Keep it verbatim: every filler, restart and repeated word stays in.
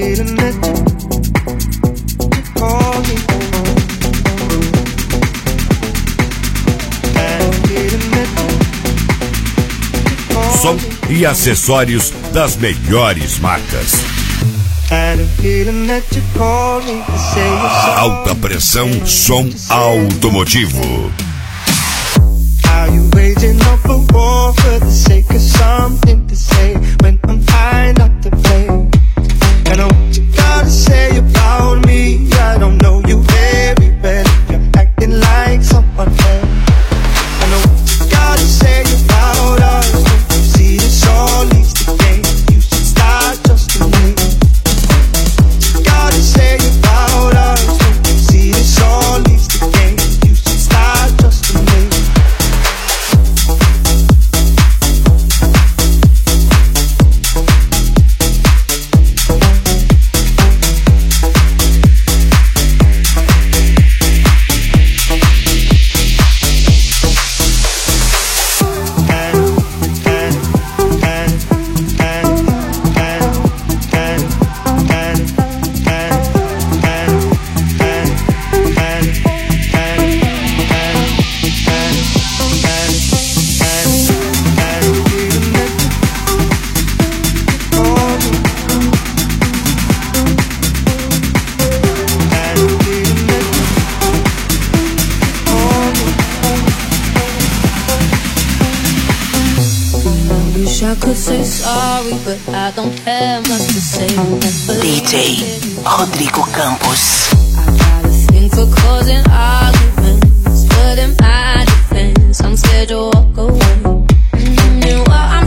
feeling that you, you call me. Had a feeling that you, you call Som e acessórios das melhores marcas. Had a feeling that you called me to say you're sorry. Alta pressão, som automotivo. Are you waging up a war for the sake of something to say when I'm fine not to play? I know what you gotta say about me. I don't know you very well. You're acting like someone else. I know what you gotta say about us. Don't you see this all leads to gain? You should start trusting me. Gotta say about us. Don't you see this all leads to gain? You should start trusting me. I could say sorry, but I don't have much to say. D J Rodrigo Campos. I got a thing for causing arguments, but in my defense, I'm scared to walk away. Mm, and while I'm